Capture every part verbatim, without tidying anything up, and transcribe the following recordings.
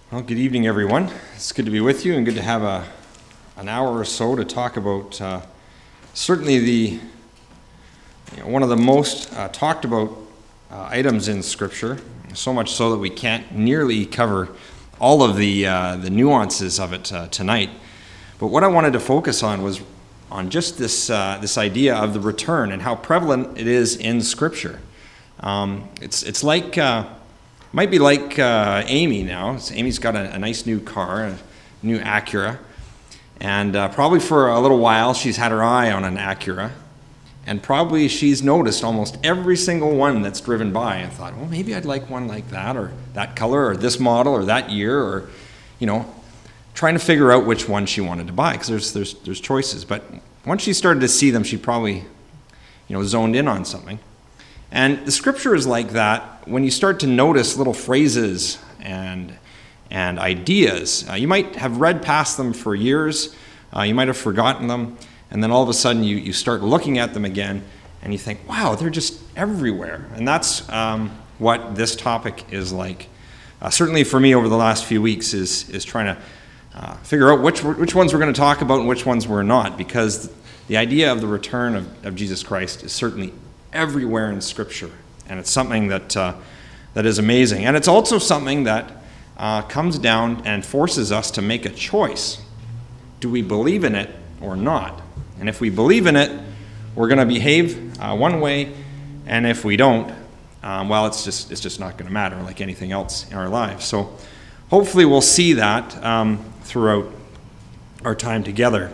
Well, good evening, everyone. It's good to be with you and good to have a, an hour or so to talk about uh, certainly the you know, one of the most uh, talked about uh, items in Scripture, so much so that we can't nearly cover all of the, uh, the nuances of it uh, tonight. But what I wanted to focus on was on just this, uh, this idea of the return and how prevalent it is in Scripture. Um, it's, it's like... Uh, Might be like uh, Amy now. Amy's got a, a nice new car, a new Acura. And uh, probably for a little while she's had her eye on an Acura. And probably she's noticed almost every single one that's driven by and thought, well, maybe I'd like one like that, or that color, or this model, or that year, or, you know, trying to figure out which one she wanted to buy, because there's, there's, there's choices. But once she started to see them, she probably, you know, zoned in on something. And the Scripture is like that when you start to notice little phrases and and ideas. Uh, you might have read past them for years, uh, you might have forgotten them, and then all of a sudden you, you start looking at them again and you think, wow, they're just everywhere. And that's um, what this topic is like. Uh, certainly for me over the last few weeks is, is trying to uh, figure out which, which ones we're going to talk about and which ones we're not, because the idea of the return of, of Jesus Christ is certainly everywhere in Scripture, and it's something that uh, that is amazing. And it's also something that uh, comes down and forces us to make a choice. Do we believe in it or not? And if we believe in it, we're going to behave uh, one way, and if we don't, um, well, it's just it's just not going to matter, like anything else in our lives. So hopefully we'll see that um, throughout our time together.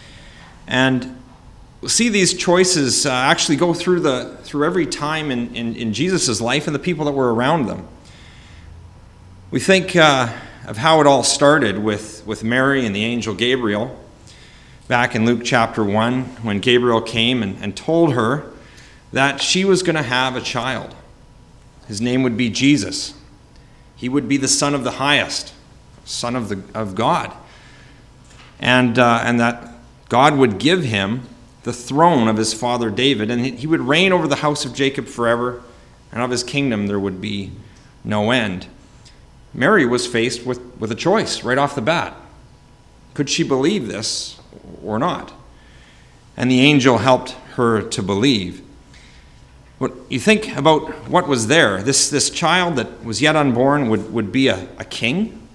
And we'll see these choices uh, actually go through the through every time in, in, in Jesus' life and the people that were around them. We think uh, of how it all started with, with Mary and the angel Gabriel back in Luke chapter one, when Gabriel came and, and told her that she was going to have a child. His name would be Jesus. He would be the Son of the Highest, Son of, the, of God. And, uh, and that God would give him the throne of his father David, and he would reign over the house of Jacob forever, and of his kingdom there would be no end. Mary was faced with, with a choice right off the bat. Could she believe this or not? And the angel helped her to believe. But you think about what was there. This, this child that was yet unborn would, would be a, a king,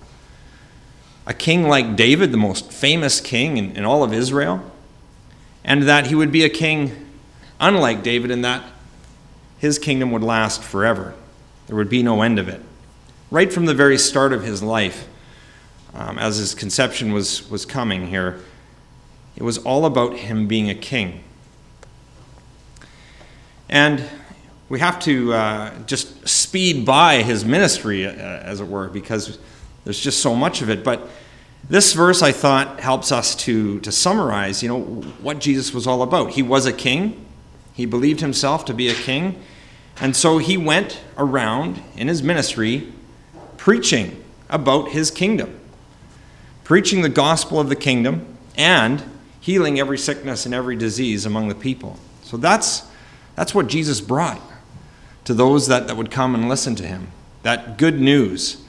a king like David, the most famous king in, in all of Israel. And that he would be a king unlike David, in that his kingdom would last forever. There would be no end of it. Right from the very start of his life, um, as his conception was, was coming here, it was all about him being a king. And we have to uh, just speed by his ministry, uh, as it were, because there's just so much of it. But this verse, I thought, helps us to, to summarize, you know, what Jesus was all about. He was a king. He believed himself to be a king. And so he went around in his ministry preaching about his kingdom, preaching the gospel of the kingdom and healing every sickness and every disease among the people. So that's, that's what Jesus brought to those that, that would come and listen to him, that good news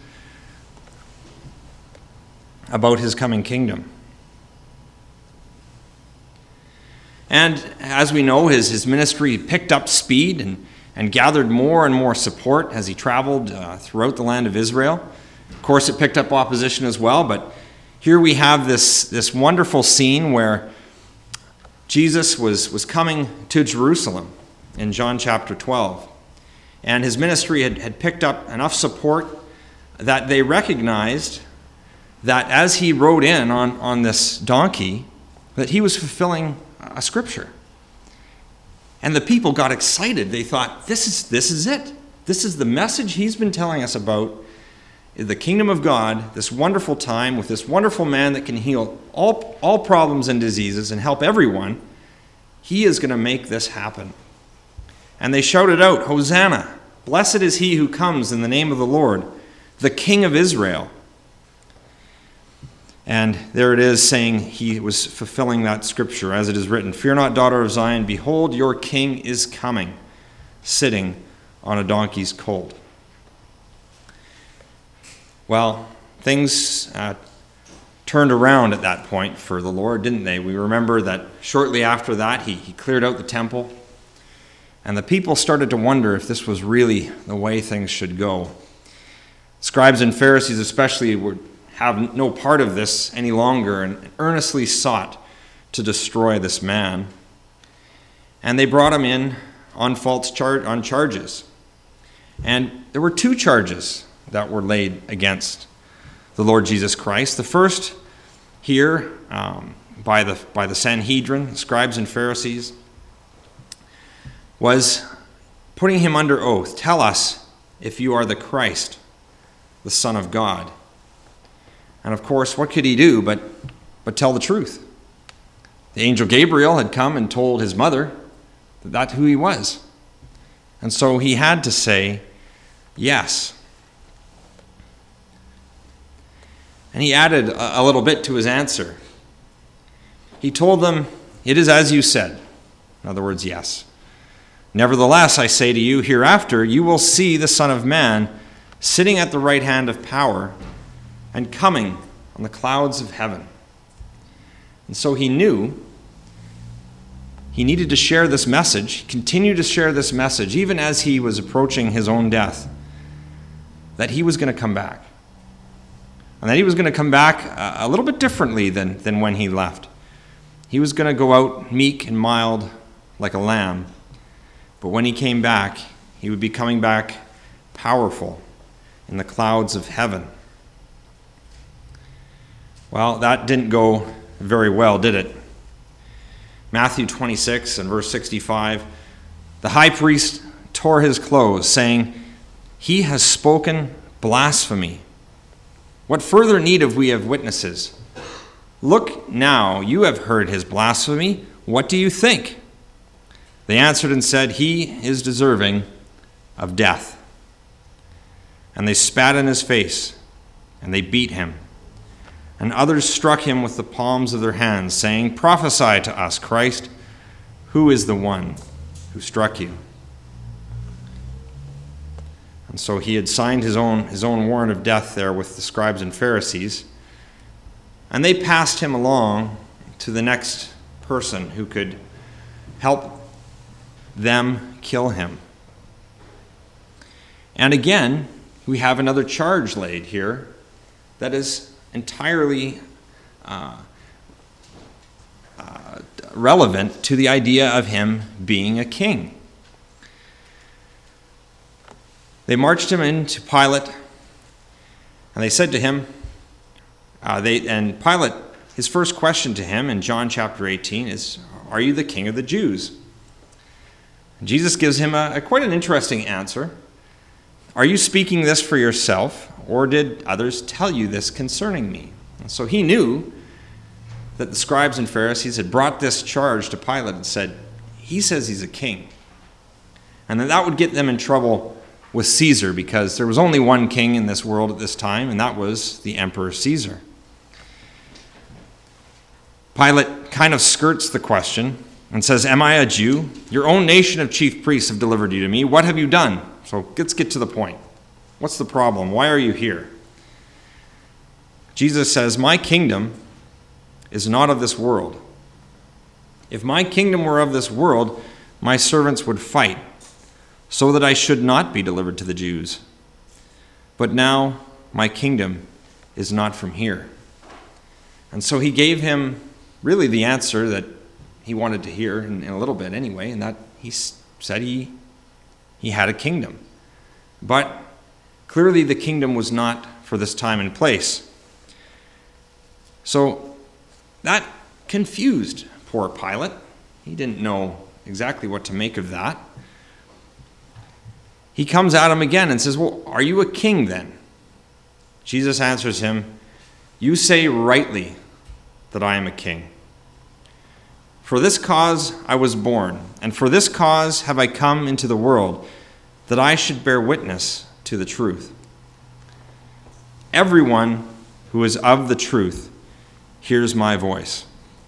about his coming kingdom. And as we know, his, his ministry picked up speed and, and gathered more and more support as he traveled uh, throughout the land of Israel. Of course, it picked up opposition as well, but here we have this, this wonderful scene where Jesus was, was coming to Jerusalem in John chapter twelve. And his ministry had, had picked up enough support that they recognized that as he rode in on, on this donkey, that he was fulfilling a scripture. And the people got excited. They thought, this is, this is it. This is the message he's been telling us about, the kingdom of God, this wonderful time with this wonderful man that can heal all, all problems and diseases and help everyone. He is going to make this happen. And they shouted out, Hosanna, blessed is he who comes in the name of the Lord, the King of Israel. And there it is, saying he was fulfilling that scripture, as it is written, Fear not, daughter of Zion, behold, your king is coming, sitting on a donkey's colt. Well, things uh, turned around at that point for the Lord, didn't they? We remember that shortly after that, he, he cleared out the temple, and the people started to wonder if this was really the way things should go. Scribes and Pharisees especially would have no part of this any longer and earnestly sought to destroy this man. And they brought him in on false char- on charges. And there were two charges that were laid against the Lord Jesus Christ. The first here um, by the by the Sanhedrin, scribes and Pharisees, was putting him under oath. Tell us if you are the Christ, the Son of God. And of course, what could he do but, but tell the truth? The angel Gabriel had come and told his mother that that's who he was. And so he had to say yes. And he added a, a little bit to his answer. He told them, "It is as you said." In other words, yes. "Nevertheless, I say to you, hereafter you will see the Son of Man sitting at the right hand of power and coming on the clouds of heaven." And so he knew he needed to share this message. He continued to share this message, even as he was approaching his own death, that he was going to come back. And that he was going to come back a little bit differently than, than when he left. He was going to go out meek and mild like a lamb. But when he came back, he would be coming back powerful in the clouds of heaven. Well, that didn't go very well, did it? Matthew twenty-six and verse sixty-five, the high priest tore his clothes, saying, "He has spoken blasphemy. What further need have we of witnesses? Look now, you have heard his blasphemy. What do you think?" They answered and said, "He is deserving of death." And they spat in his face, and they beat him. And others struck him with the palms of their hands, saying, "Prophesy to us, Christ, who is the one who struck you?" And so he had signed his own, his own warrant of death there with the scribes and Pharisees. And they passed him along to the next person who could help them kill him. And again, we have another charge laid here that is entirely uh, uh, relevant to the idea of him being a king. They marched him into Pilate, and they said to him, uh, they and Pilate, his first question to him in John chapter eighteen is, "Are you the king of the Jews?" And Jesus gives him a, a quite an interesting answer. "Are you speaking this for yourself, or did others tell you this concerning me?" And so he knew that the scribes and Pharisees had brought this charge to Pilate and said, "He says he's a king." And that that would get them in trouble with Caesar, because there was only one king in this world at this time, and that was the Emperor Caesar. Pilate kind of skirts the question and says, "Am I a Jew? Your own nation of chief priests have delivered you to me. What have you done?" So let's get to the point. What's the problem? Why are you here? Jesus says, "My kingdom is not of this world. If my kingdom were of this world, my servants would fight, so that I should not be delivered to the Jews. But now my kingdom is not from here." And so he gave him really the answer that he wanted to hear in, in a little bit anyway, and that he said he, he had a kingdom. But clearly the kingdom was not for this time and place. So that confused poor Pilate. He didn't know exactly what to make of that. He comes at him again and says, "Well, are you a king then?" Jesus answers him, "You say rightly that I am a king. For this cause I was born, and for this cause have I come into the world, that I should bear witness to the truth. Everyone who is of the truth hears my voice."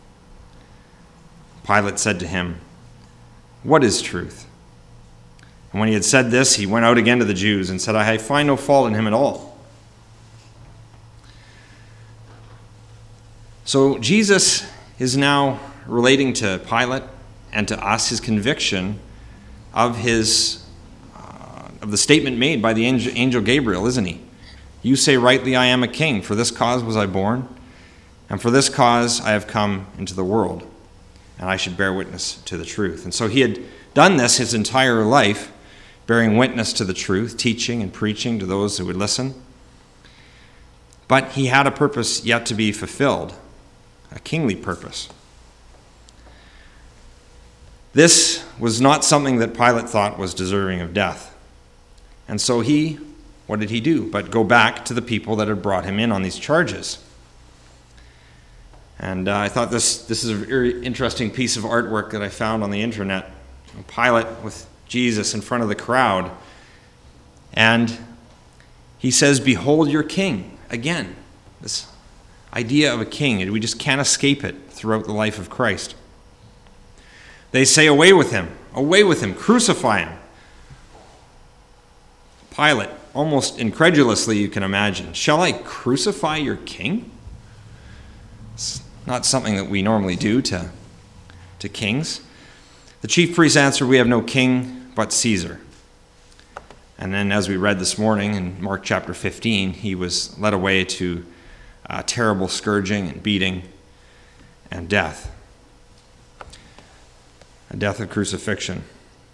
Pilate said to him, "What is truth?" And when he had said this, he went out again to the Jews and said, "I find no fault in him at all." So Jesus is now relating to Pilate and to us his conviction of his uh, of the statement made by the angel, angel Gabriel, isn't he? You say rightly, I am a king. For this cause was I born, and for this cause I have come into the world, and I should bear witness to the truth. And so he had done this his entire life, bearing witness to the truth, teaching and preaching to those who would listen. But he had a purpose yet to be fulfilled, a kingly purpose. This was not something that Pilate thought was deserving of death. And so he, what did he do? But go back to the people that had brought him in on these charges. And uh, I thought this, this is a very interesting piece of artwork that I found on the internet. Pilate with Jesus in front of the crowd. And he says, behold your king. Again, this idea of a king. We just can't escape it throughout the life of Christ. They say, away with him, away with him, crucify him. Pilate, almost incredulously, you can imagine, shall I crucify your king? It's not something that we normally do to, to kings. The chief priest answered, we have no king but Caesar. And then as we read this morning in Mark chapter fifteen, he was led away to uh, terrible scourging and beating and death. A death of crucifixion.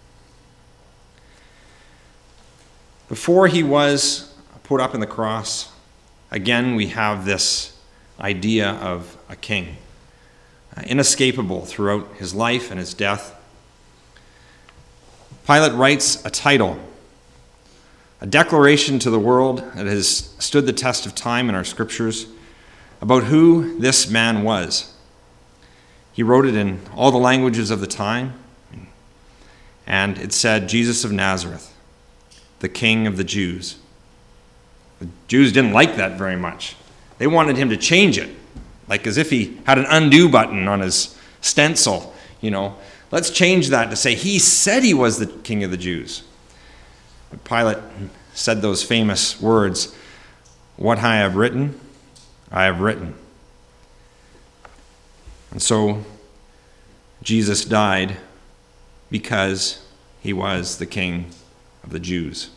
Before he was put up in the cross, again we have this idea of a king, uh, inescapable throughout his life and his death. Pilate writes a title, a declaration to the world that has stood the test of time in our scriptures about who this man was. He wrote it in all the languages of the time, and it said, Jesus of Nazareth, the King of the Jews. The Jews didn't like that very much. They wanted him to change it, like as if he had an undo button on his stencil, you know. Let's change that to say he said he was the King of the Jews. But Pilate said those famous words, what I have written, I have written. And so Jesus died because he was the King of the Jews.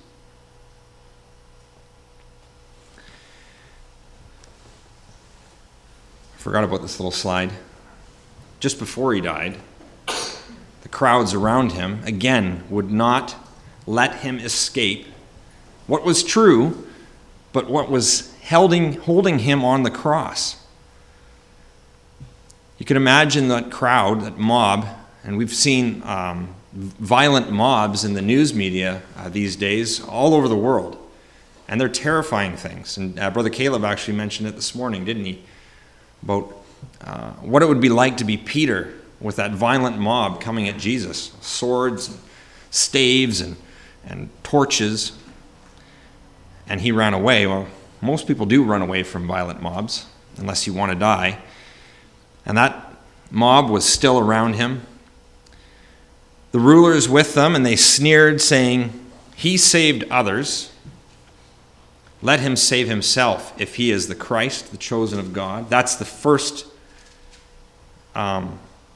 I forgot about this little slide. Just before he died, the crowds around him, again, would not let him escape what was true, but what was holding, holding him on the cross. You can imagine that crowd, that mob, and we've seen um, violent mobs in the news media uh, these days all over the world, and they're terrifying things. And uh, Brother Caleb actually mentioned it this morning, didn't he? About uh, what it would be like to be Peter with that violent mob coming at Jesus. Swords, and staves, and, and torches. And he ran away. Well, most people do run away from violent mobs, unless you want to die. And that mob was still around him. The rulers with them, and they sneered, saying, he saved others. Let him save himself if he is the Christ, the chosen of God. That's the first um,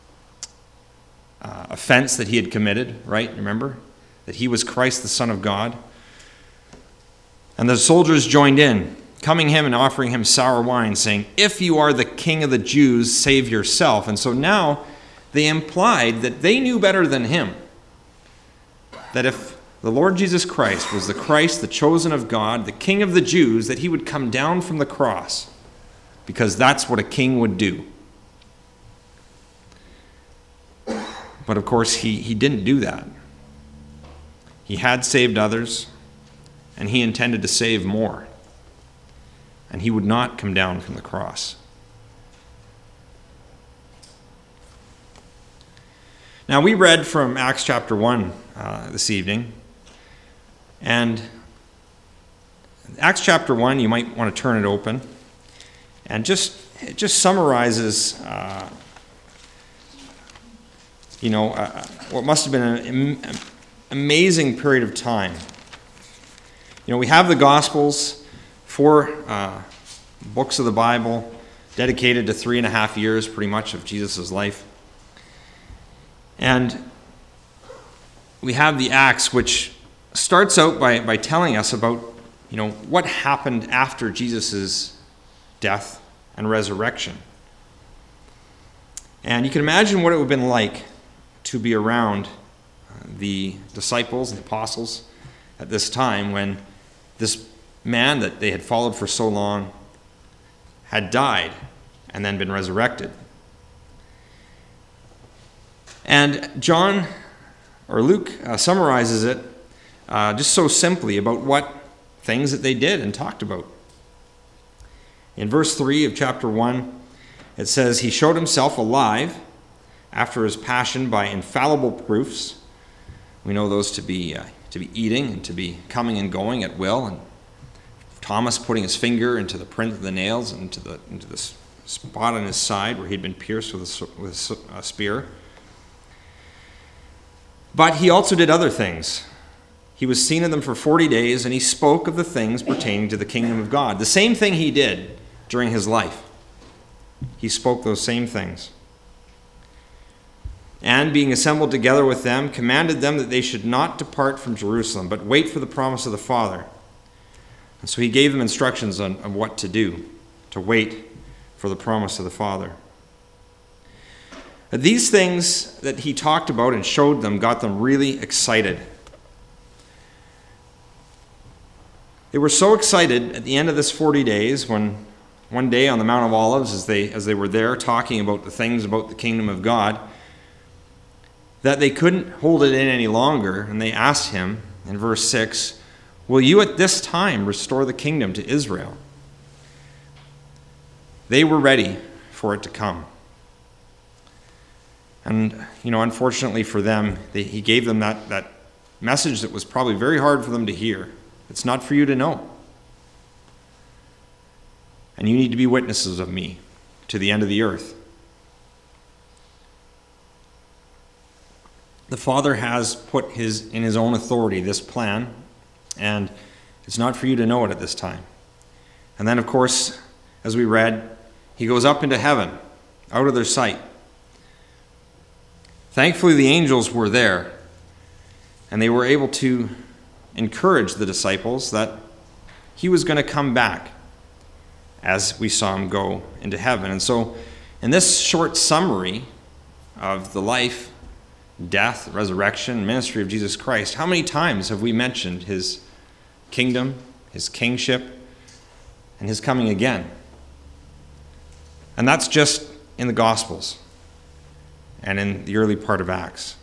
uh, offense that he had committed, right? Remember? That he was Christ, the Son of God. And the soldiers joined in, coming him and offering him sour wine, saying, if you are the King of the Jews, save yourself. And so now they implied that they knew better than him. That if the Lord Jesus Christ was the Christ, the chosen of God, the King of the Jews, that he would come down from the cross, because that's what a king would do. But of course, he, he didn't do that. He had saved others, and he intended to save more. And he would not come down from the cross. Now, we read from Acts chapter one uh, this evening. And Acts chapter one, you might want to turn it open. And just it just summarizes, uh, you know, uh, what must have been an am- amazing period of time. You know, we have the Gospels, four uh, books of the Bible, dedicated to three and a half years pretty much of Jesus' life. And we have the Acts, which starts out by, by telling us about, you know, what happened after Jesus' death and resurrection. And you can imagine what it would have been like to be around the disciples and the apostles at this time when this man that they had followed for so long had died and then been resurrected. And John, or Luke, uh, summarizes it uh, just so simply about what things that they did and talked about. In verse three of chapter one, it says, "He showed himself alive after his passion by infallible proofs." We know those to be uh, to be eating and to be coming and going at will, and Thomas putting his finger into the print of the nails and into the into the spot on his side where he'd been pierced with a, with a spear. But he also did other things. He was seen of them for forty days, and he spoke of the things pertaining to the kingdom of God. The same thing he did during his life. He spoke those same things. And being assembled together with them, commanded them that they should not depart from Jerusalem, but wait for the promise of the Father. And so he gave them instructions on, on what to do, to wait for the promise of the Father. These things that he talked about and showed them got them really excited. They were so excited at the end of this forty days when one day on the Mount of Olives, as they, as they were there talking about the things about the kingdom of God, that they couldn't hold it in any longer, and they asked him in verse six, "Will you at this time restore the kingdom to Israel?" They were ready for it to come. And, you know, unfortunately for them, they, he gave them that, that message that was probably very hard for them to hear. It's not for you to know. And you need to be witnesses of me to the end of the earth. The Father has put his in his own authority this plan, and it's not for you to know it at this time. And then, of course, as we read, he goes up into heaven, out of their sight. Thankfully, the angels were there, and they were able to encourage the disciples that he was going to come back as we saw him go into heaven. And so, in this short summary of the life, death, resurrection, ministry of Jesus Christ, how many times have we mentioned his kingdom, his kingship, and his coming again? And that's just in the Gospels and in the early part of Acts.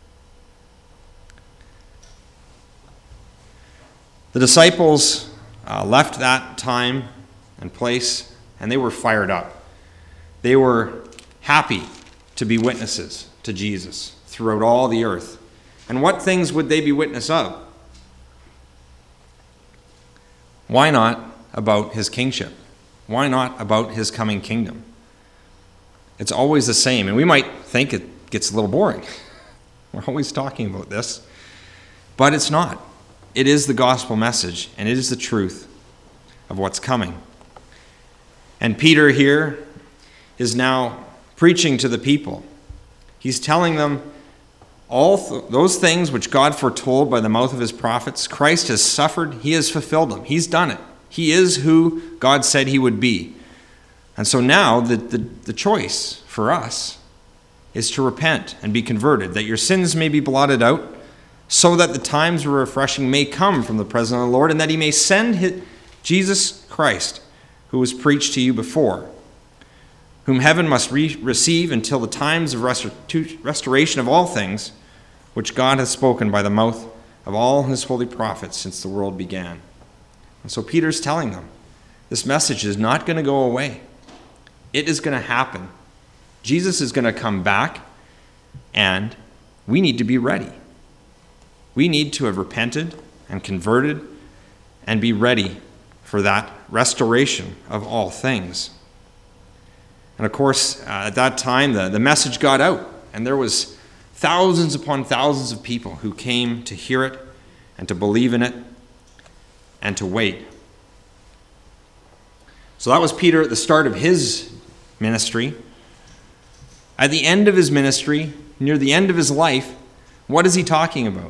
The disciples uh, left that time and place, and they were fired up. They were happy to be witnesses to Jesus throughout all the earth. And what things would they be witness of? Why not about his kingship? Why not about his coming kingdom? It's always the same, and we might think it gets a little boring. We're always talking about this, but it's not. It is the gospel message, and it is the truth of what's coming. And Peter here is now preaching to the people. He's telling them all th- those things which God foretold by the mouth of his prophets. Christ has suffered. He has fulfilled them. He's done it. He is who God said he would be. And so now the, the, the choice for us is to repent and be converted, that your sins may be blotted out, so that the times of refreshing may come from the presence of the Lord, and that he may send his, Jesus Christ, who was preached to you before, whom heaven must re- receive until the times of restor- restoration of all things, which God hath spoken by the mouth of all his holy prophets since the world began. And so Peter's telling them, this message is not going to go away. It is going to happen. Jesus is going to come back, and we need to be ready. We need to have repented and converted and be ready for that restoration of all things. And of course, uh, at that time, the, the message got out, and there was thousands upon thousands of people who came to hear it and to believe in it and to wait. So that was Peter at the start of his ministry. At the end of his ministry, near the end of his life, what is he talking about?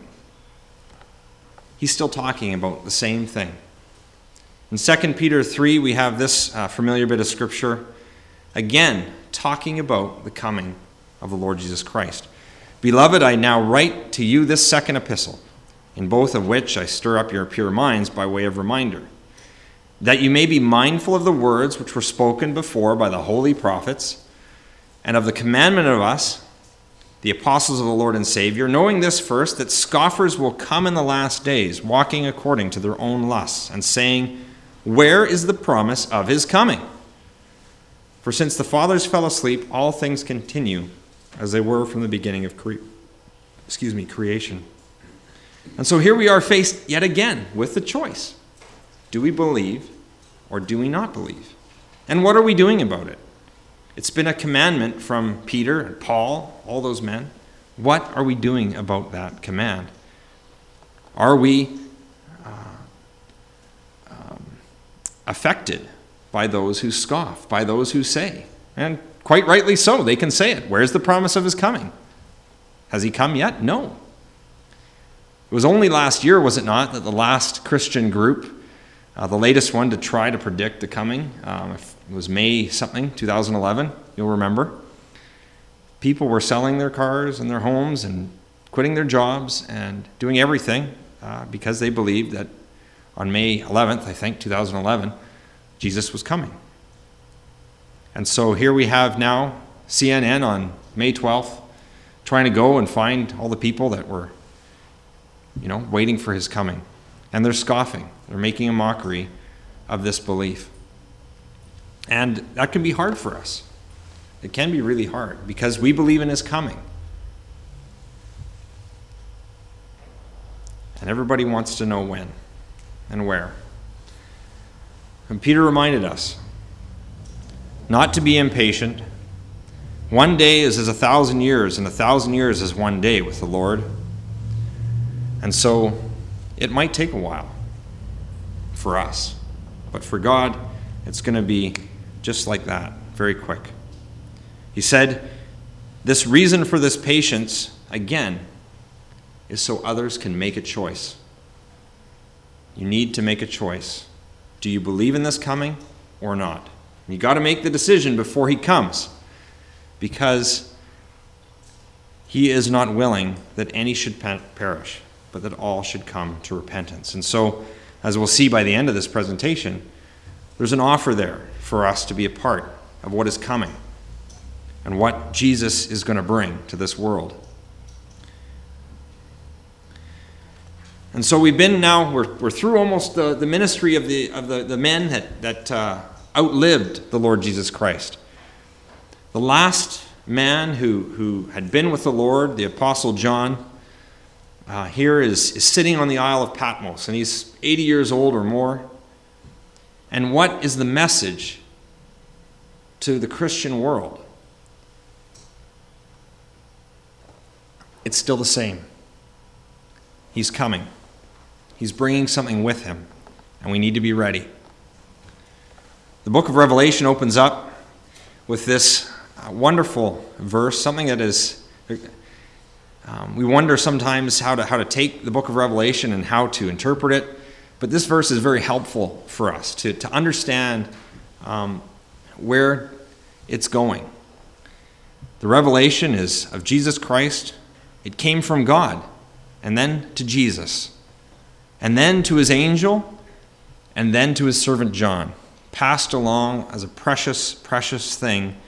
He's still talking about the same thing. In Second Peter three, we have this uh, familiar bit of scripture, again, talking about the coming of the Lord Jesus Christ. Beloved, I now write to you this second epistle, in both of which I stir up your pure minds by way of reminder, that you may be mindful of the words which were spoken before by the holy prophets, and of the commandment of us, the apostles of the Lord and Savior, knowing this first, that scoffers will come in the last days, walking according to their own lusts, and saying, where is the promise of his coming? For since the fathers fell asleep, all things continue as they were from the beginning of cre- excuse me, creation. And so here we are faced yet again with the choice. Do we believe or do we not believe? And what are we doing about it? It's been a commandment from Peter and Paul, all those men. What are we doing about that command? Are we uh, um, affected by those who scoff, by those who say? And quite rightly so, they can say it. Where's the promise of his coming? Has he come yet? No. It was only last year, was it not, that the last Christian group, uh, the latest one to try to predict the coming, um, it was May something, two thousand eleven, you'll remember. People were selling their cars and their homes and quitting their jobs and doing everything uh, because they believed that on May eleventh, I think, two thousand eleven, Jesus was coming. And so here we have now C N N on May twelfth trying to go and find all the people that were, you know, waiting for his coming. And they're scoffing. They're making a mockery of this belief. And that can be hard for us. It can be really hard because we believe in his coming. And everybody wants to know when and where. And Peter reminded us not to be impatient. One day is as a thousand years, and a thousand years is one day with the Lord. And so it might take a while for us. But for God, it's going to be just like that, very quick. He said, this reason for this patience, again, is so others can make a choice. You need to make a choice. Do you believe in this coming or not? You got to make the decision before he comes, because he is not willing that any should perish, but that all should come to repentance. And so, as we'll see by the end of this presentation, there's an offer there for us to be a part of what is coming and what Jesus is going to bring to this world. And so we've been now, we're, we're through almost the, the ministry of the of the, the men that, that uh, outlived the Lord Jesus Christ. The last man who, who had been with the Lord, the Apostle John, uh, here is, is sitting on the Isle of Patmos, and he's eighty years old or more. And what is the message to the Christian world? It's still the same. He's coming. He's bringing something with him, and we need to be ready. The book of Revelation opens up with this uh, wonderful verse, something that is, um, we wonder sometimes how to, how to take the book of Revelation and how to interpret it, but this verse is very helpful for us to, to understand um, where it's going. The revelation is of Jesus Christ. It came from God, and then to Jesus, and then to his angel, and then to his servant John, passed along as a precious, precious thing.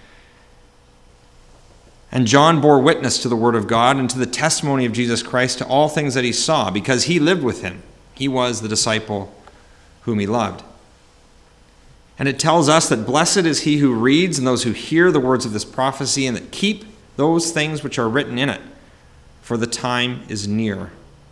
And John bore witness to the word of God and to the testimony of Jesus Christ, to all things that he saw, because he lived with him. He was the disciple whom he loved. And it tells us that blessed is he who reads and those who hear the words of this prophecy, and that keep those things which are written in it, for the time is near.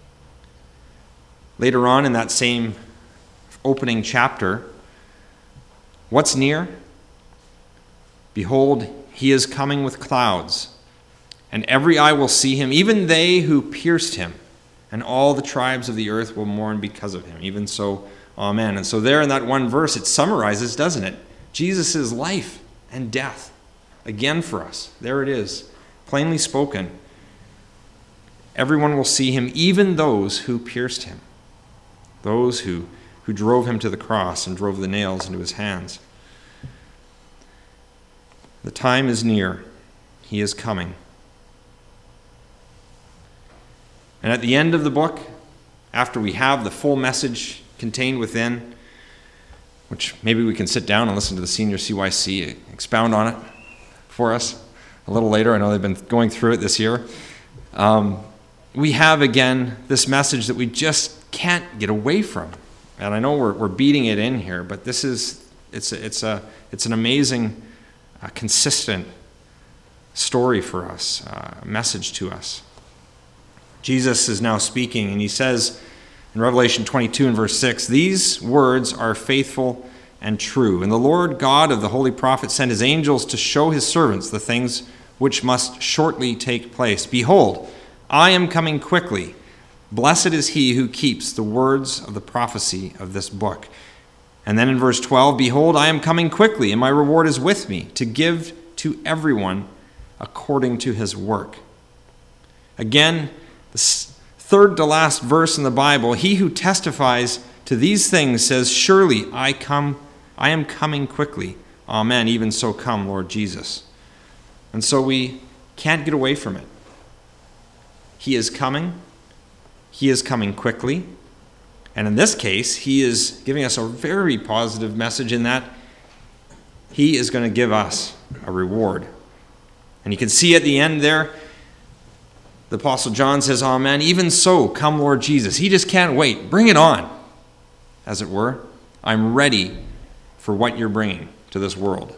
Later on in that same opening chapter, what's near? Behold, he is coming with clouds, and every eye will see him, even they who pierced him, and all the tribes of the earth will mourn because of him. Even so, amen. And so there in that one verse, it summarizes, doesn't it? Jesus' life and death again for us. There it is, plainly spoken. Everyone will see him, even those who pierced him, those who, who drove him to the cross and drove the nails into his hands. The time is near. He is coming. And at the end of the book, after we have the full message contained within, which maybe we can sit down and listen to the senior C Y C expound on it for us a little later. I know they've been going through it this year. Um, we have, again, this message that we just can't get away from. And I know we're, we're beating it in here, but this is, it's a, it's a, it's an amazing, uh, consistent story for us, uh, message to us. Jesus is now speaking, and he says in Revelation twenty-two and verse six, "These words are faithful and true. And the Lord God of the holy prophet sent his angels to show his servants the things which must shortly take place. Behold, I am coming quickly. Blessed is he who keeps the words of the prophecy of this book." And then in verse twelve, "Behold, I am coming quickly, and my reward is with me, to give to everyone according to his work." Again, the third to last verse in the Bible, he who testifies to these things says, "Surely I come, I am coming quickly. Amen. Even so come, Lord Jesus." And so we can't get away from it. He is coming. He is coming quickly. And in this case, he is giving us a very positive message in that he is going to give us a reward. And you can see at the end there, the Apostle John says, "Amen. Even so, come, Lord Jesus." He just can't wait. Bring it on, as it were. I'm ready for what you're bringing to this world.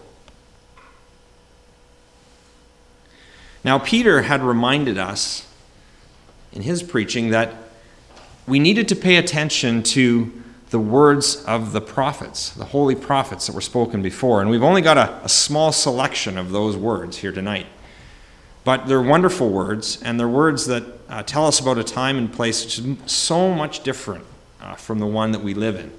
Now, Peter had reminded us in his preaching that we needed to pay attention to the words of the prophets, the holy prophets that were spoken before. And we've only got a, a small selection of those words here tonight. But they're wonderful words, and they're words that uh, tell us about a time and place which is so much different uh, from the one that we live in.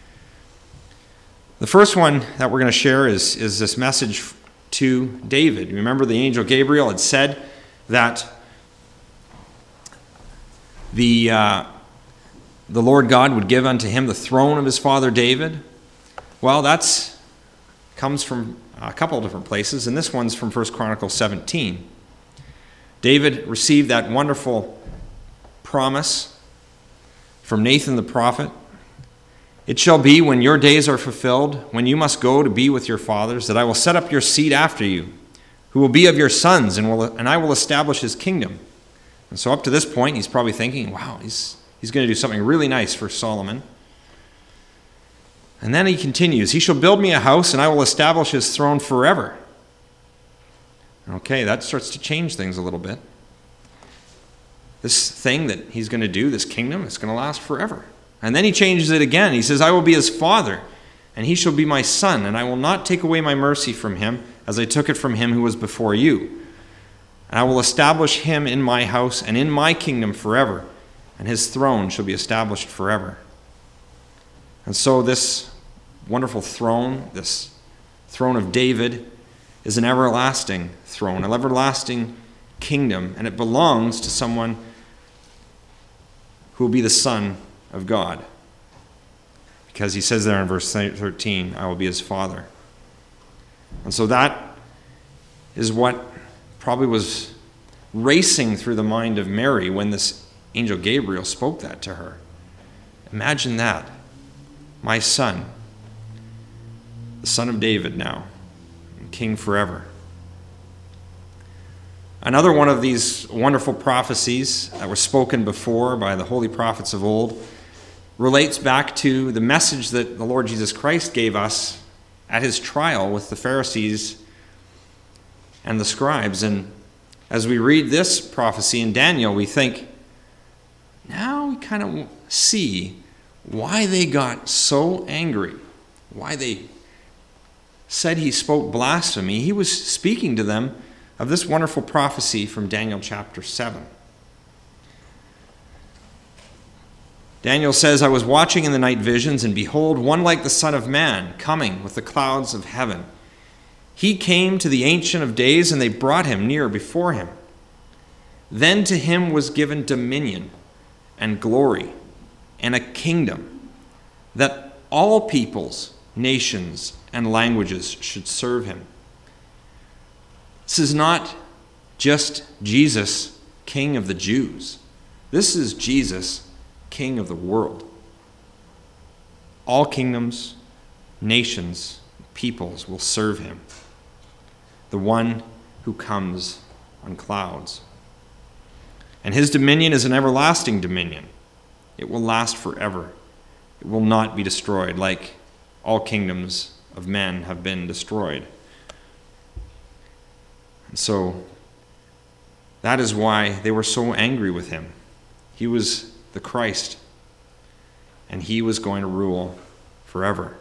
The first one that we're going to share is, is this message to David. You remember the angel Gabriel had said that the, uh, the Lord God would give unto him the throne of his father David. Well, that's comes from a couple of different places, and this one's from First Chronicles seventeen. David received that wonderful promise from Nathan the prophet. "It shall be when your days are fulfilled, when you must go to be with your fathers, that I will set up your seed after you, who will be of your sons, and will and I will establish his kingdom." And so up to this point, he's probably thinking, wow, he's, he's going to do something really nice for Solomon. And then he continues, "He shall build me a house, and I will establish his throne forever." Okay, that starts to change things a little bit. This thing that he's going to do, this kingdom, it's going to last forever. And then he changes it again. He says, "I will be his father, and he shall be my son, and I will not take away my mercy from him, as I took it from him who was before you. And I will establish him in my house and in my kingdom forever, and his throne shall be established forever." And so this wonderful throne, this throne of David, is an everlasting throne, an everlasting kingdom, and it belongs to someone who will be the Son of God. Because he says there in verse thirteen, "I will be his father." And so that is what probably was racing through the mind of Mary when this angel Gabriel spoke that to her. Imagine that. My son, the son of David now, king forever. Another one of these wonderful prophecies that were spoken before by the holy prophets of old relates back to the message that the Lord Jesus Christ gave us at his trial with the Pharisees and the scribes. And as we read this prophecy in Daniel, we think, now we kind of see why they got so angry, why they said he spoke blasphemy. He was speaking to them of this wonderful prophecy from Daniel chapter seven. Daniel says, "I was watching in the night visions, and behold, one like the Son of Man, coming with the clouds of heaven. He came to the Ancient of Days, and they brought him near before him. Then to him was given dominion and glory and a kingdom, that all peoples, nations, and languages should serve him. This is not just Jesus, King of the Jews. This is Jesus, King of the world. All kingdoms, nations, peoples will serve him, the one who comes on clouds. And his dominion is an everlasting dominion. It will last forever. It will not be destroyed, like all kingdoms of men have been destroyed. And so that is why they were so angry with him. He was the Christ, and he was going to rule forever.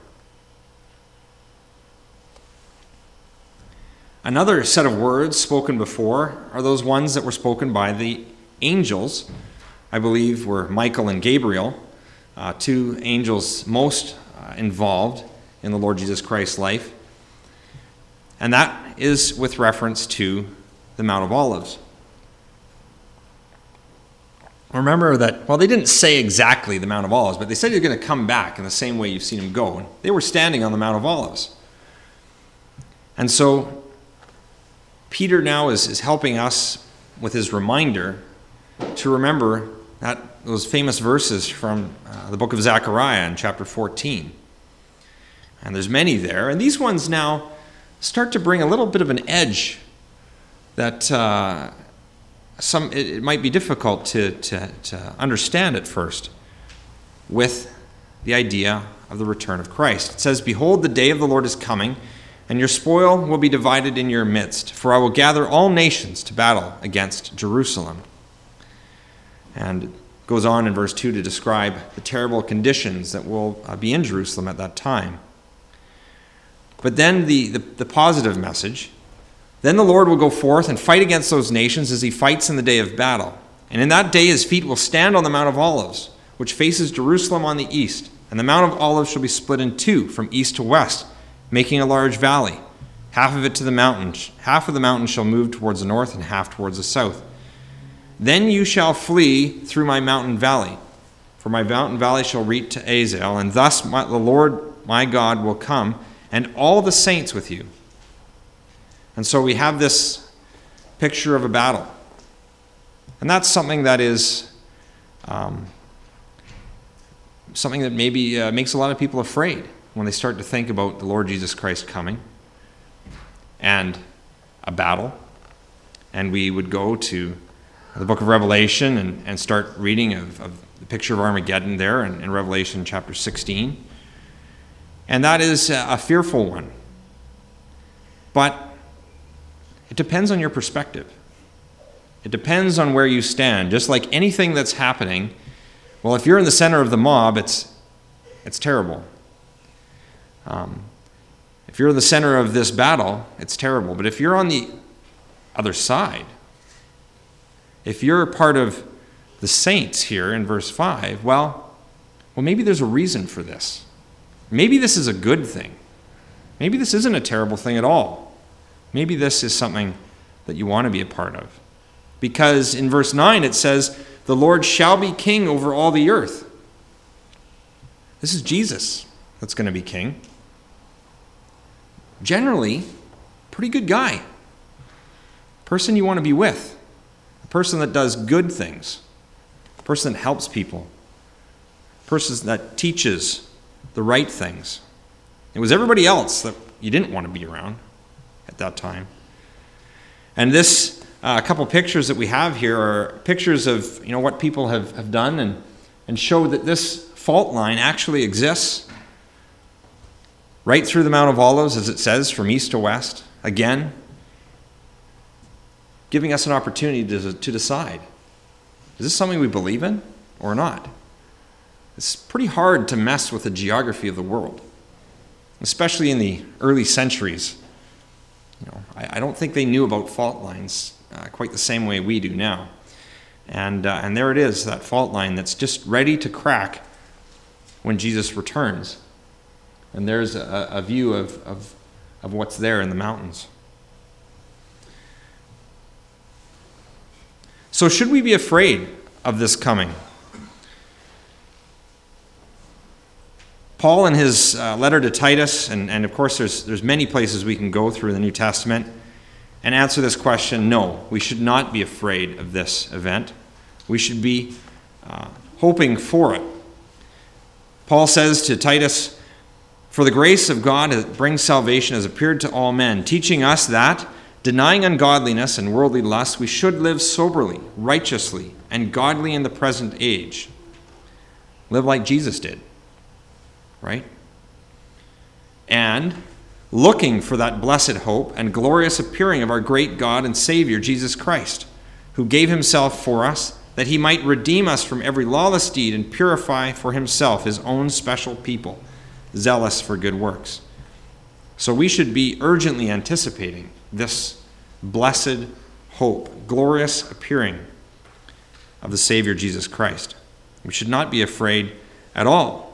Another set of words spoken before are those ones that were spoken by the angels. I believe were Michael and Gabriel, uh, two angels most uh, involved in the Lord Jesus Christ's life. And that is with reference to the Mount of Olives. Remember that, well, they didn't say exactly the Mount of Olives, but they said he's going to come back in the same way you've seen him go. And they were standing on the Mount of Olives. And so Peter now is, is helping us with his reminder to remember that those famous verses from uh, the book of Zechariah in chapter fourteen. And there's many there. And these ones now start to bring a little bit of an edge that uh, some it, it might be difficult to, to, to understand at first with the idea of the return of Christ. It says, "Behold, the day of the Lord is coming, and your spoil will be divided in your midst. For I will gather all nations to battle against Jerusalem." And it goes on in verse two to describe the terrible conditions that will uh, be in Jerusalem at that time. But then the, the, the positive message, "Then the Lord will go forth and fight against those nations as he fights in the day of battle. And in that day his feet will stand on the Mount of Olives, which faces Jerusalem on the east. And the Mount of Olives shall be split in two from east to west, making a large valley. Half of it to the mountain, half of the mountain shall move towards the north and half towards the south. Then you shall flee through my mountain valley, for my mountain valley shall reach to Azel, and thus my, the Lord my God will come, and all the saints with you." And so we have this picture of a battle. And that's something that is um, something that maybe uh, makes a lot of people afraid when they start to think about the Lord Jesus Christ coming and a battle. And we would go to the book of Revelation and, and start reading of, of the picture of Armageddon there in, in Revelation chapter sixteen. And that is a fearful one. But it depends on your perspective. It depends on where you stand. Just like anything that's happening, well, if you're in the center of the mob, it's it's terrible. Um, if you're in the center of this battle, it's terrible. But if you're on the other side, if you're part of the saints here in verse five, well, well, maybe there's a reason for this. Maybe this is a good thing. Maybe this isn't a terrible thing at all. Maybe this is something that you want to be a part of. Because in verse nine it says, "The Lord shall be king over all the earth." This is Jesus that's going to be king. Generally, pretty good guy. Person you want to be with. A person that does good things. A person that helps people. A person that teaches the right things. It was everybody else that you didn't want to be around at that time. And this uh, couple pictures that we have here are pictures of, you know, what people have, have done and, and show that this fault line actually exists right through the Mount of Olives, as it says, from east to west. Again, giving us an opportunity to, to decide, is this something we believe in or not? It's pretty hard to mess with the geography of the world, especially in the early centuries. You know, I, I don't think they knew about fault lines uh, quite the same way we do now. And, uh, and there it is, that fault line that's just ready to crack when Jesus returns. And there's a, a view of, of of what's there in the mountains. So should we be afraid of this coming? Paul in his uh, letter to Titus, and, and of course there's, there's many places we can go through the New Testament and answer this question. No, we should not be afraid of this event. We should be uh, hoping for it. Paul says to Titus, "For the grace of God that brings salvation has appeared to all men, teaching us that, denying ungodliness and worldly lust, we should live soberly, righteously, and godly in the present age." Live like Jesus did, right? "And looking for that blessed hope and glorious appearing of our great God and Savior, Jesus Christ, who gave himself for us, that he might redeem us from every lawless deed and purify for himself his own special people, zealous for good works." So we should be urgently anticipating this blessed hope, glorious appearing of the Savior Jesus Christ. We should not be afraid at all.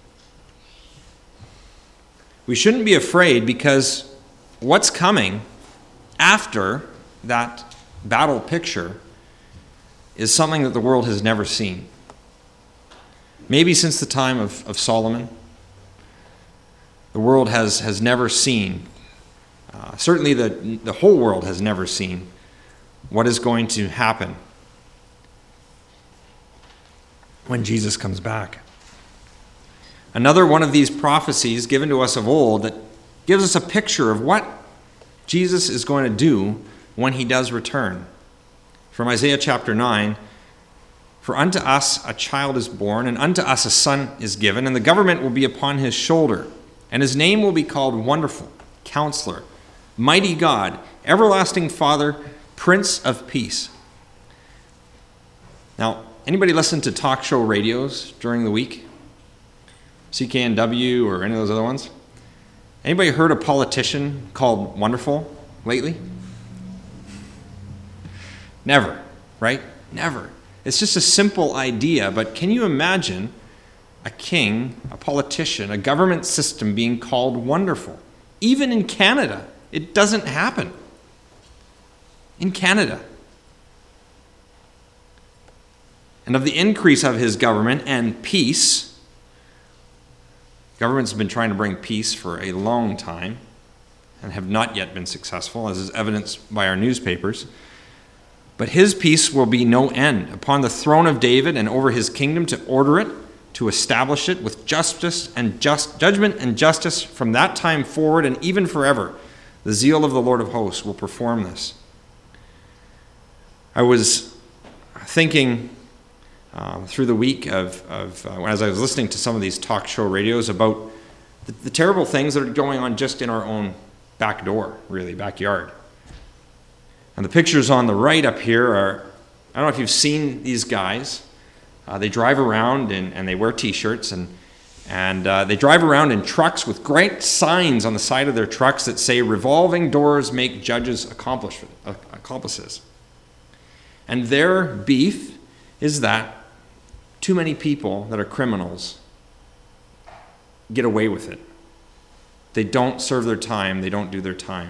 We shouldn't be afraid because what's coming after that battle picture is something that the world has never seen. Maybe since the time of, of Solomon, the world has, has never seen, uh, certainly the, the whole world has never seen what is going to happen when Jesus comes back. Another one of these prophecies given to us of old that gives us a picture of what Jesus is going to do when he does return. From Isaiah chapter nine, "For unto us a child is born, and unto us a son is given, and the government will be upon his shoulder, and his name will be called Wonderful, Counselor, Mighty God, Everlasting Father, Prince of Peace." Now, anybody listen to talk show radios during the week? C K N W or any of those other ones? Anybody heard a politician called Wonderful lately? Never, right? Never. It's just a simple idea, but can you imagine a king, a politician, a government system being called wonderful? Even in Canada, it doesn't happen. In Canada. And of the increase of his government and peace, governments have been trying to bring peace for a long time and have not yet been successful, as is evidenced by our newspapers. But his peace will be no end upon the throne of David and over his kingdom, to order it, to establish it with justice and just judgment and justice from that time forward and even forever. The zeal of the Lord of hosts will perform this. I was thinking uh, through the week of, of uh, as I was listening to some of these talk show radios about the, the terrible things that are going on just in our own back door, really, backyard. And the pictures on the right up here are, I don't know if you've seen these guys. Uh, they drive around and, and they wear t-shirts and, and uh, they drive around in trucks with great signs on the side of their trucks that say, "Revolving doors make judges accomplish, uh, accomplices." And their beef is that too many people that are criminals get away with it. They don't serve their time. They don't do their time.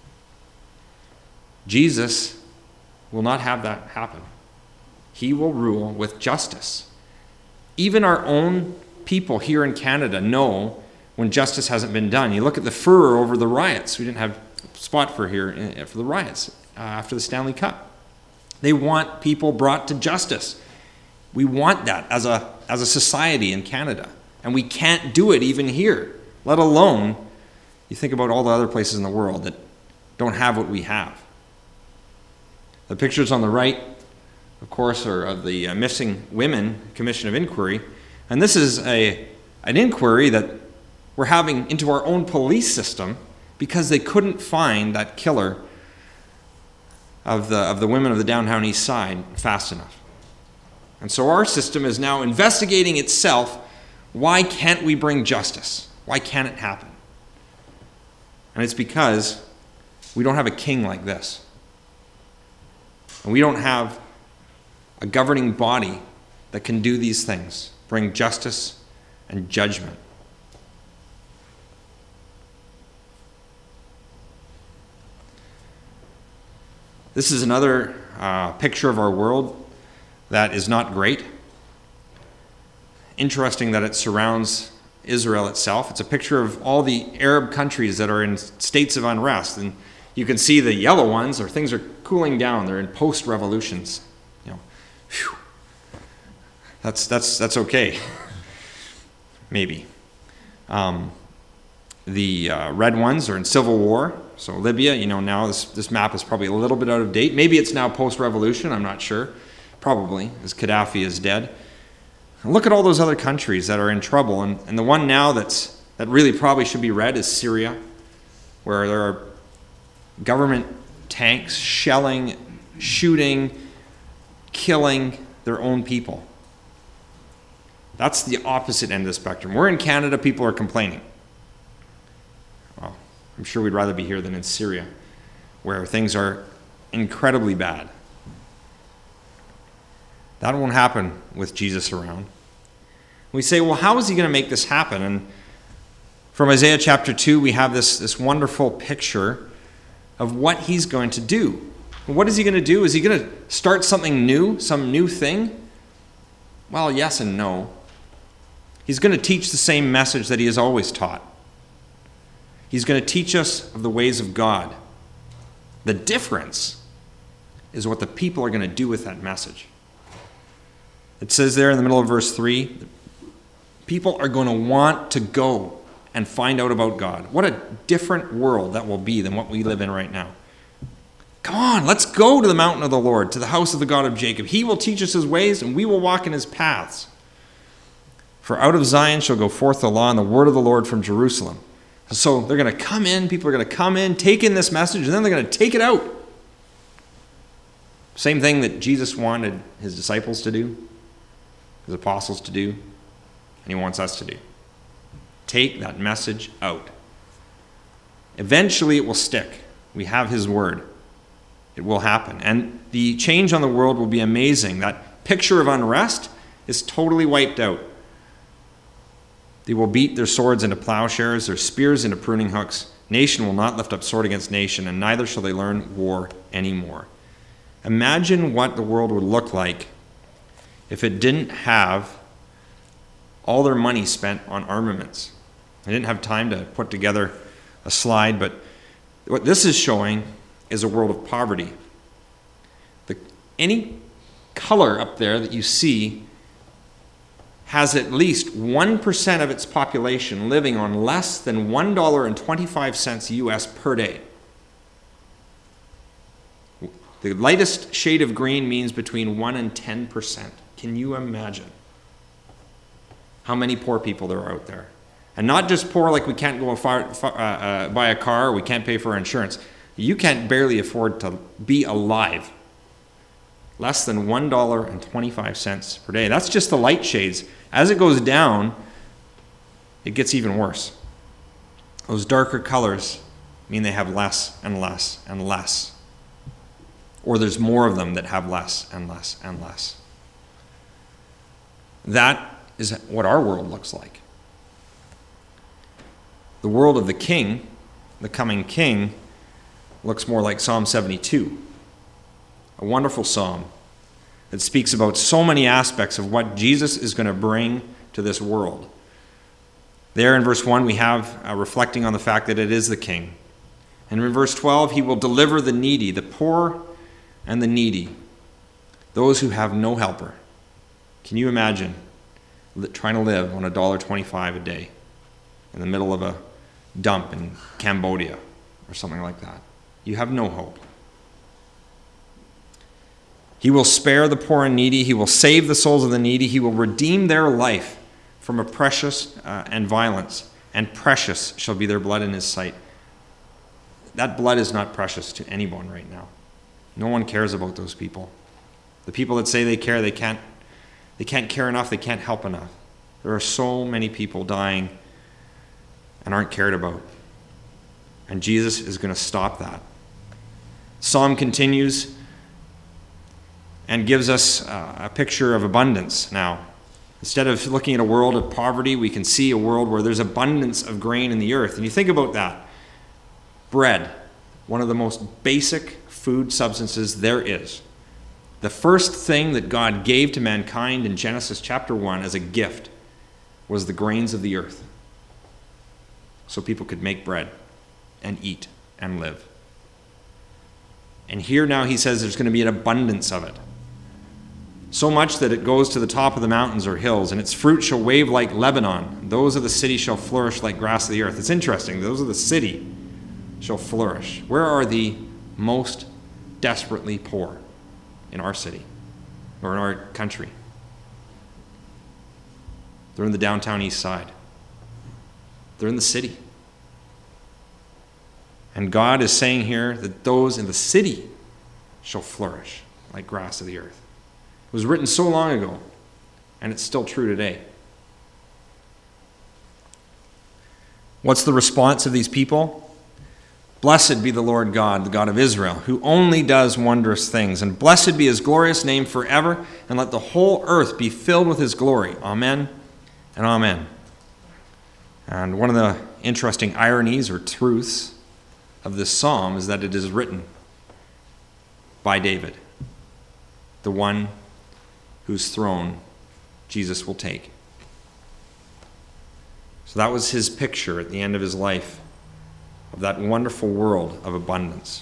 Jesus will not have that happen. He will rule with justice. Even our own people here in Canada know when justice hasn't been done. You look at the furor over the riots. We didn't have a spot for here for the riots uh, after the Stanley Cup. They want people brought to justice. We want that as a as a society in Canada. And we can't do it even here, let alone you think about all the other places in the world that don't have what we have. The pictures on the right, of course, are of the uh, Missing Women Commission of Inquiry. And this is a an inquiry that we're having into our own police system because they couldn't find that killer of the of the women of the downtown east side fast enough. And so our system is now investigating itself. Why can't we bring justice? Why can't it happen? And it's because we don't have a king like this. And we don't have a governing body that can do these things, bring justice and judgment. This is another uh, picture of our world that is not great. Interesting that it surrounds Israel itself. It's a picture of all the Arab countries that are in states of unrest. And you can see the yellow ones, or things are cooling down. They're in post-revolutions. You know, whew. That's, that's, that's okay. Maybe. Um, the uh, red ones are in civil war. So Libya, you know, now this, this map is probably a little bit out of date. Maybe it's now post-revolution, I'm not sure. Probably, as Gaddafi is dead. And look at all those other countries that are in trouble. And, and the one now that's, that really probably should be red is Syria, where there are government tanks shelling, shooting, killing their own people. That's the opposite end of the spectrum. We're in Canada, people are complaining. Well, I'm sure we'd rather be here than in Syria, where things are incredibly bad. That won't happen with Jesus around. We say, well, how is he going to make this happen? And from Isaiah chapter two, we have this, this wonderful picture of what he's going to do. And what is he going to do? Is he going to start something new, some new thing? Well, yes and no. He's going to teach the same message that he has always taught. He's going to teach us of the ways of God. The difference is what the people are going to do with that message. It says there in the middle of verse three, people are going to want to go and find out about God. What a different world that will be than what we live in right now. Come on, let's go to the mountain of the Lord, to the house of the God of Jacob. He will teach us his ways, and we will walk in his paths. For out of Zion shall go forth the law and the word of the Lord from Jerusalem. So they're going to come in, people are going to come in, take in this message, and then they're going to take it out. Same thing that Jesus wanted his disciples to do, his apostles to do, and he wants us to do. Take that message out. Eventually it will stick. We have his word. It will happen. And the change on the world will be amazing. That picture of unrest is totally wiped out. They will beat their swords into plowshares, their spears into pruning hooks. Nation will not lift up sword against nation, and neither shall they learn war anymore. Imagine what the world would look like if it didn't have all their money spent on armaments. I didn't have time to put together a slide, but what this is showing is a world of poverty. The, any color up there that you see has at least one percent of its population living on less than one dollar and twenty-five cents U S per day. The lightest shade of green means between one and ten percent. Can you imagine how many poor people there are out there? And not just poor like we can't go far, far, uh, uh, buy a car, or we can't pay for our insurance. You can't barely afford to be alive. Less than one dollar and twenty-five cents per day. That's just the light shades. As it goes down, it gets even worse. Those darker colors mean they have less and less and less. Or there's more of them that have less and less and less. That is what our world looks like. The world of the king, the coming king, looks more like Psalm seventy-two. A wonderful psalm that speaks about so many aspects of what Jesus is going to bring to this world. There in verse one, we have uh, reflecting on the fact that it is the king. And in verse twelve, he will deliver the needy, the poor and the needy, those who have no helper. Can you imagine trying to live on one dollar twenty-five a day in the middle of a dump in Cambodia or something like that? You have no hope. He will spare the poor and needy. He will save the souls of the needy. He will redeem their life from oppression uh, and violence. And precious shall be their blood in his sight. That blood is not precious to anyone right now. No one cares about those people. The people that say they care, they can't, they can't care enough. They can't help enough. There are so many people dying and aren't cared about. And Jesus is going to stop that. Psalm continues and gives us uh, a picture of abundance now. Instead of looking at a world of poverty, we can see a world where there's abundance of grain in the earth. And you think about that. Bread. one of the most basic food substances there is. The first thing that God gave to mankind in Genesis chapter one as a gift was the grains of the earth, so people could make bread and eat and live. And here now he says there's going to be an abundance of it. So much that it goes to the top of the mountains or hills, and its fruit shall wave like Lebanon. Those of the city shall flourish like grass of the earth. It's interesting. Those of the city shall flourish. Where are the most desperately poor? In our city or in our country. They're in the downtown east side. They're in the city. And God is saying here that those in the city shall flourish like grass of the earth. It was written so long ago, and it's still true today. What's the response of these people? Blessed be the Lord God, the God of Israel, who only does wondrous things. And blessed be his glorious name forever, and let the whole earth be filled with his glory. Amen and amen. And one of the interesting ironies or truths of this psalm is that it is written by David, the one whose throne Jesus will take. So that was his picture at the end of his life of that wonderful world of abundance.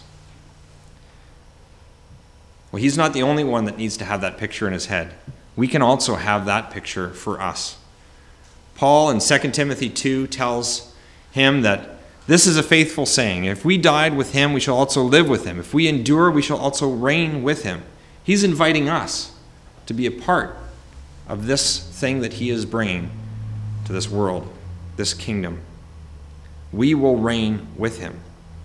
Well, he's not the only one that needs to have that picture in his head. We can also have that picture for us. Paul in Second Timothy two tells him that this is a faithful saying. If we died with him, we shall also live with him. If we endure, we shall also reign with him. He's inviting us to be a part of this thing that he is bringing to this world, this kingdom. We will reign with him.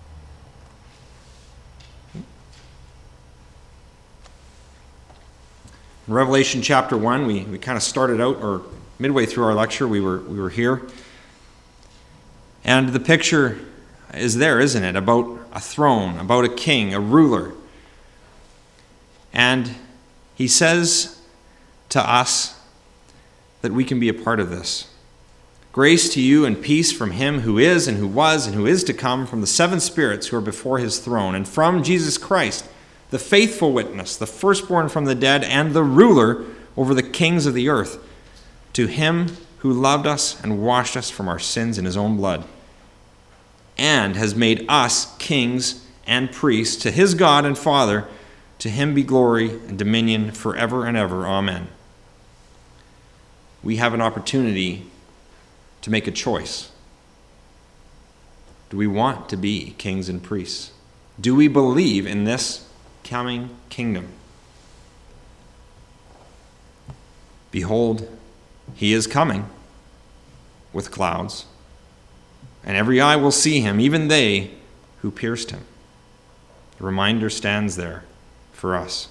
In Revelation chapter one, we, we kind of started out, or midway through our lecture, we were we were here. And the picture is there, isn't it? About a throne, about a king, a ruler. And he says to us that we can be a part of this. Grace to you and peace from him who is and who was and who is to come, from the seven spirits who are before his throne, and from Jesus Christ, the faithful witness, the firstborn from the dead, and the ruler over the kings of the earth. To him who loved us and washed us from our sins in his own blood, and has made us kings and priests to his God and Father, to him be glory and dominion forever and ever. Amen. We have an opportunity to make a choice. Do we want to be kings and priests? Do we believe in this coming kingdom? Behold, he is coming with clouds, and every eye will see him, even they who pierced him. The reminder stands there for us.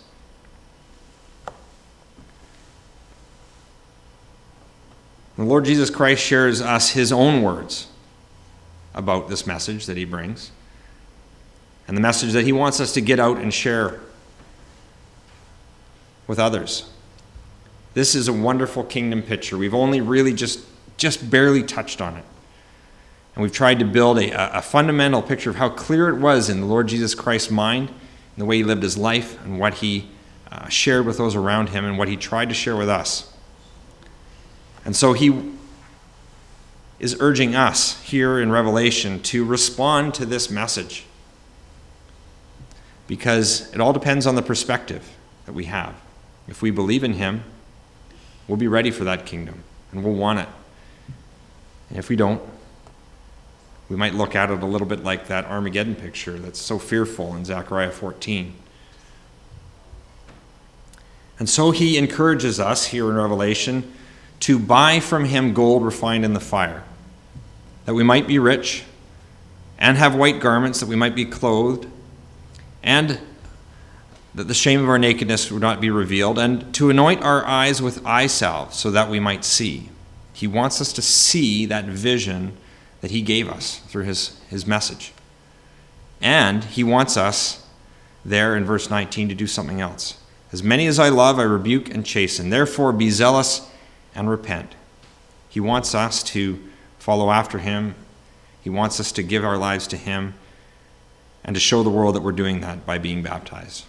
The Lord Jesus Christ shares us his own words about this message that he brings, and the message that he wants us to get out and share with others. This is a wonderful kingdom picture. We've only really just, just barely touched on it. And we've tried to build a, a fundamental picture of how clear it was in the Lord Jesus Christ's mind, and the way he lived his life, and what he uh, shared with those around him, and what he tried to share with us. And so he is urging us here in Revelation to respond to this message, because it all depends on the perspective that we have. If we believe in him, we'll be ready for that kingdom, and we'll want it. And if we don't, we might look at it a little bit like that Armageddon picture that's so fearful in Zechariah fourteen. And so he encourages us here in Revelation to buy from him gold refined in the fire, that we might be rich, and have white garments, that we might be clothed, and that the shame of our nakedness would not be revealed, and to anoint our eyes with eye salve, so that we might see. He wants us to see that vision that he gave us through his, his message. And he wants us there in verse nineteen to do something else. As many as I love, I rebuke and chasten. Therefore be zealous and repent. He wants us to follow after him. He wants us to give our lives to him. and to show the world that we're doing that by being baptized.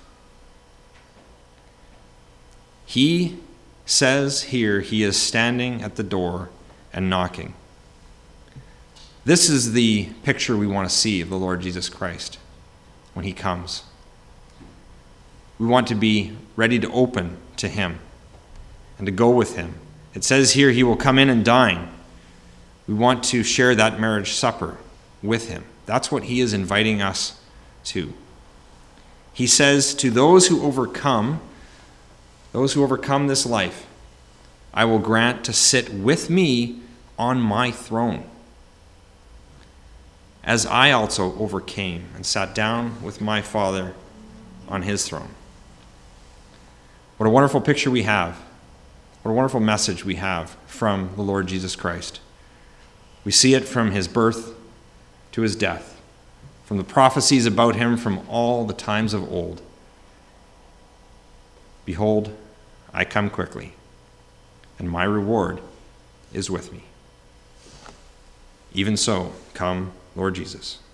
He says here he is standing at the door and knocking. This is the picture we want to see of the Lord Jesus Christ when he comes. We want to be ready to open to him and to go with him. It says here he will come in and dine. We want to share that marriage supper with him. That's what he is inviting us to. He says, to those who overcome, those who overcome this life, I will grant to sit with me on my throne, as I also overcame and sat down with my Father on his throne. What a wonderful picture we have. What a wonderful message we have from the Lord Jesus Christ. We see it from his birth to his death, from the prophecies about him from all the times of old. Behold, I come quickly, and my reward is with me. Even so, come, Lord Jesus.